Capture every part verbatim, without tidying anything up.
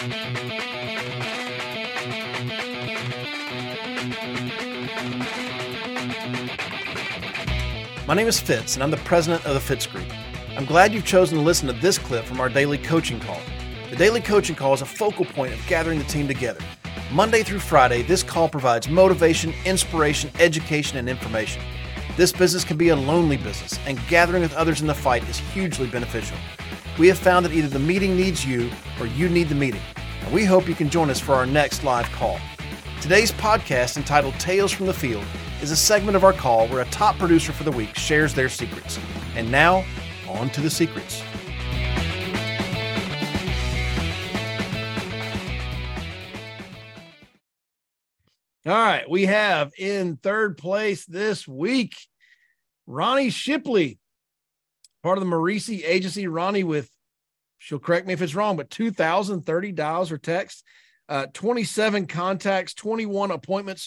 My name is Fitz, and I'm the president of the Fitz Group. I'm glad you've chosen to listen to this clip from our daily coaching call. The daily coaching call is a focal point of gathering the team together. Monday through Friday, this call provides motivation, inspiration, education, and information. This business can be a lonely business, and gathering with others in the fight is hugely beneficial. We have found that either the meeting needs you or you need the meeting, and we hope you can join us for our next live call. Today's podcast, entitled Tales from the Field, is a segment of our call where a top producer for the week shares their secrets. And now, on to the secrets. All right, we have in third place this week, Ronnie Shipley, part of the Marisi agency. Ronnie with, she'll correct me if it's wrong, but two thousand thirty dials or texts, uh, twenty-seven contacts, twenty-one appointments,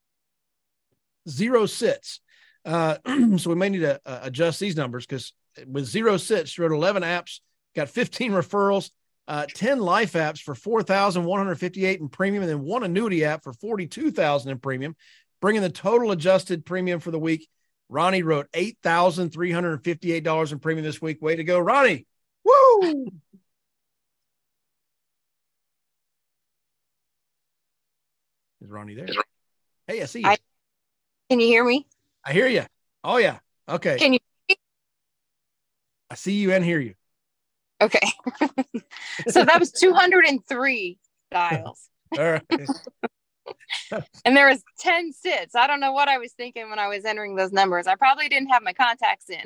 zero sits. Uh, so we may need to uh, adjust these numbers, because with zero sits, she wrote eleven apps, got fifteen referrals, uh, ten life apps for four thousand one hundred fifty-eight in premium, and then one annuity app for forty-two thousand in premium, bringing the total adjusted premium for the week. Ronnie wrote eight thousand three hundred fifty-eight dollars in premium this week. Way to go, Ronnie. Woo! Is Ronnie there? Hey, I see you. I- Can you hear me? I hear you. Oh, yeah. Okay. Can you? I see you and hear you. Okay. So that was two hundred three dials. All right. And there was ten sits. I don't know what I was thinking when I was entering those numbers. I probably didn't have my contacts in.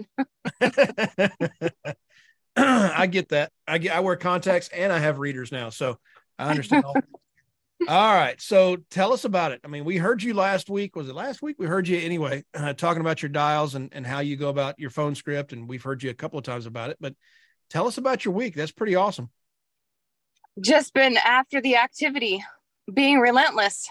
I get that. I get, I wear contacts and I have readers now, so I understand all. All right. So tell us about it. I mean, we heard you last week. Was it last week? We heard you anyway, uh, talking about your dials and, and how you go about your phone script. And we've heard you a couple of times about it, but tell us about your week. That's pretty awesome. Just been after the activity, being relentless.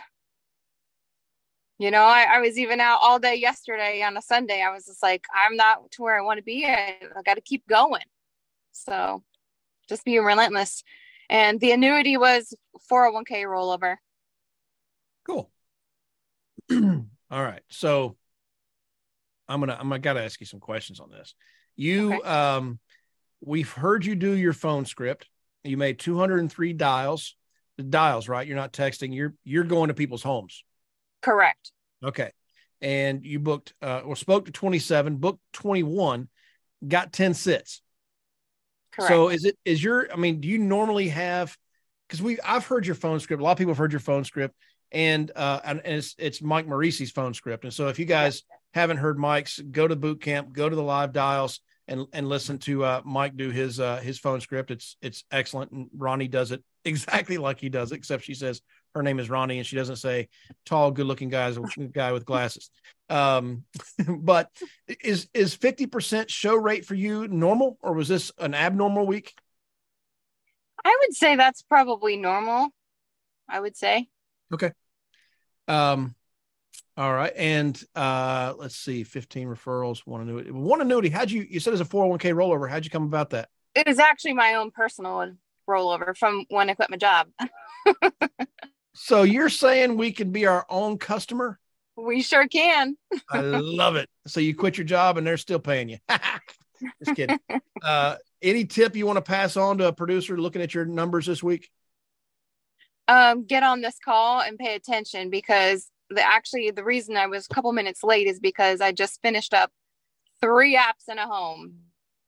You know, I, I was even out all day yesterday on a Sunday. I was just like, I'm not to where I want to be. I, I got to keep going. So just being relentless. And the annuity was four oh one k rollover. Cool. All right. So I'm going to, I'm going to got to ask you some questions on this. You, okay. um, we've heard you do your phone script. You made two hundred three dials, dials, right? You're not texting. You're, you're going to people's homes. Correct. Okay. And you booked, uh, or spoke to twenty-seven, booked twenty-one, got ten sits. Correct. So is it, is your, I mean, do you normally have, because we, I've heard your phone script. A lot of people have heard your phone script, and, uh, and, and it's, it's Mike Marisi's phone script. And so if you guys yeah. haven't heard Mike's, go to boot camp, go to the live dials and, and listen to, uh, Mike do his, uh, his phone script. It's, it's excellent. And Ronnie does it exactly like he does it, except she says her name is Ronnie and she doesn't say tall, good looking guys, guy with glasses. Um, but is, is fifty percent show rate for you normal, or was this an abnormal week? I would say that's probably normal. I would say. Okay. Um, all right. And, uh, let's see, fifteen referrals, one annuity, one annuity. How'd you, you said it's a four oh one k rollover. How'd you come about that? It is actually my own personal rollover from when I quit my job. So you're saying we can be our own customer? We sure can. I love it. So you quit your job and they're still paying you. Just kidding. Uh, any tip you want to pass on to a producer looking at your numbers this week? Um, get on this call and pay attention, because the actually the reason I was a couple minutes late is because I just finished up three apps in a home.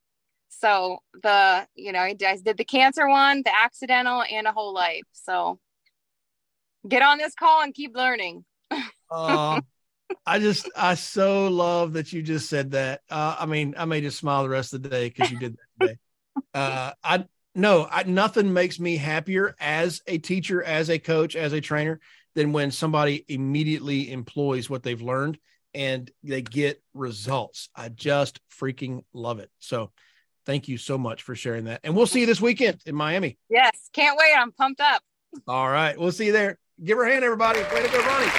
So the, you know, I did the cancer one, the accidental, and a whole life. So get on this call and keep learning. uh, I just, I so love that you just said that. Uh, I mean, I may just smile the rest of the day because you did that today. Uh, I no, I, nothing makes me happier as a teacher, as a coach, as a trainer, than when somebody immediately employs what they've learned and they get results. I just freaking love it. So thank you so much for sharing that. And we'll see you this weekend in Miami. Yes. Can't wait. I'm pumped up. All right. We'll see you there. Give her a hand, everybody. Way to go, Ronnie.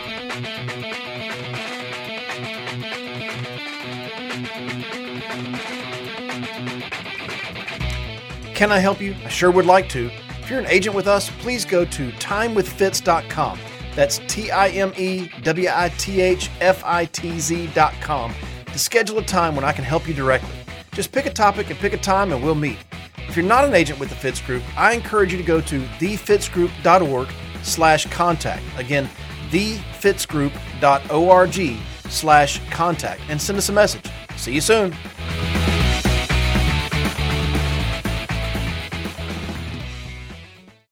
Thank you. can I help you? I sure would like to. If you're an agent with us, please go to time with fitz dot com. That's T I M E W I T H F I T Z dot com to schedule a time when I can help you directly. Just pick a topic and pick a time and we'll meet. If you're not an agent with the Fitz Group, I encourage you to go to the fitz group dot org slash contact. Again, the fitz group dot org slash contact and send us a message. See you soon.